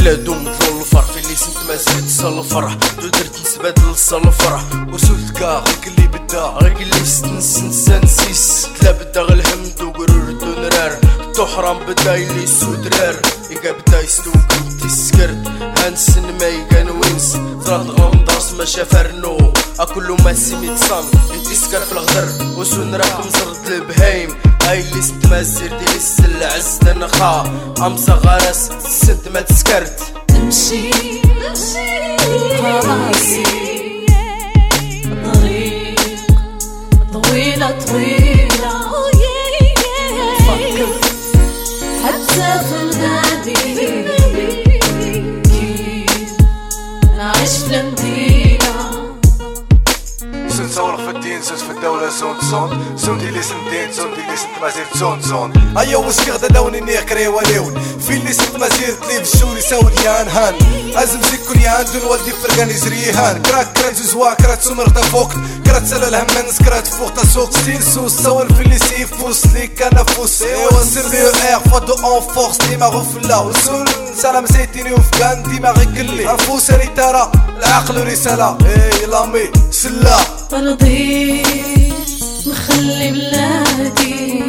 إلا دوم ظل الفرح في اللي سنت ما زلت تصل الفرح درت نسبة للصل الفرح وصلت كاع غيك اللي بدا غيك اللي نسى نسيس تلا بدا الهمد وقرور دونرار تحرم بدا اللي سودرار إيكا بدا يستوك تسكرت هانسن ما يكان وينس زراد غلام درس ما شافرنو أكلو ما سميت صن يتسكر في الغدر وسون راكم زرد البهايم هاي اللي سنت ما زير دي السل عز تنخا أمسا غارس سنت ما تسكرت نمشي خلاصي طريق طويلة فكر حتى في الغادي كيف نعيش في المدينة سنت صورك في الدين سنت في الدولة سنت اللي سنتين سنت اللي سنت ما زيرت سون أيا وسكي غدا داوني نيكري وليون في اللي سنت ما زيرت لي بشوري ساوليان هان أزم زيكون يان دون والدي فرقاني زريهان كرات زوا كرات سمر فوق كرات سلا الهمنس كرات فوق تسوق ستيل سوس سول في اللي سيفوس لي كان فوس ايوا سيرفيو اير فادو اون فورس ديما غفلا وسول سلام زيتيني وفكان ديما غير كلي عفوس ري ترى العقل رسالة اي لامي سلا رضيت نخلي بلادي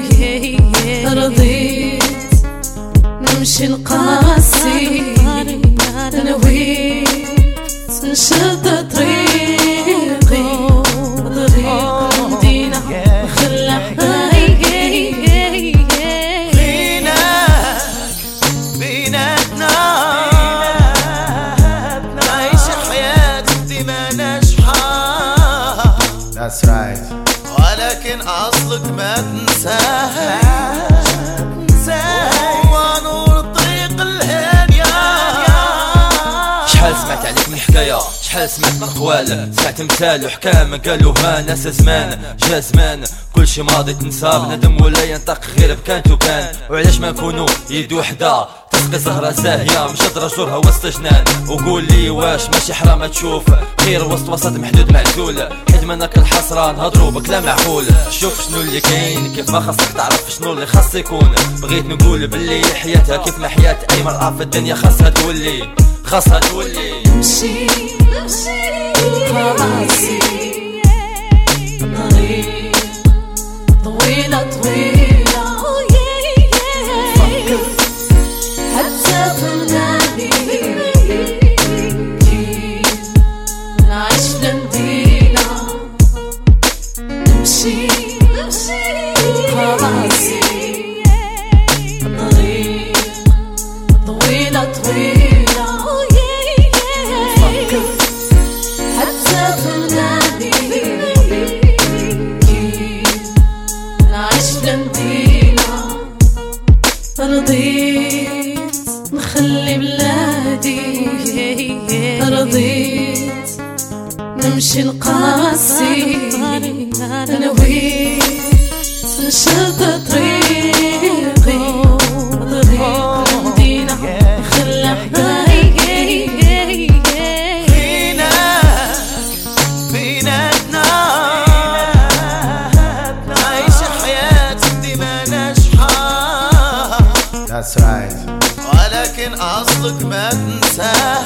رضيت نمشي نقاسي نويت نشد طريقي طريق المدينة نخلع بيناتنا نعيش حياة ديما ناجحة That's right ولكن أصلك ما تنساها ونور الطريق الهانية شحال سمعت عليك من حكاية شحال سمعت من قوال سمعت مثال وحكام قالوها ناس زمان جا زمان كلشي ماضي تنسى بنادم ولا ينطق غير بكانت وكان وعلاش ما نكونو يد وحدة تسقي زهرة زاهية مش درجورها وسط جنان وقول لي واش ماشي حرام تشوف خير وسط وسط محدود معزول حيت منك الحسرة نهضرو بكلام معقول شوف شنو اللي كاين كيف ما خاصك تعرف شنو اللي خاص يكون بغيت نقول باللي حياتها كيف ما حياة اي مرأة في الدنيا خاصها تولي نمشي خلاصي طريق طويلة فكر حتى في الغادي كيف نعيش في المدينة نمشي خلاصي طريق طويلة فكر حتى في الغادي كيف نعيش في المدينة رضيت نخلي بلادي رضيت نمشي نقاسي نويت نشد طريقي طريق المدينة نخلع بيناتنا نعيش حياة ديما ناجحة That's right ولكن أصلك ما تنساها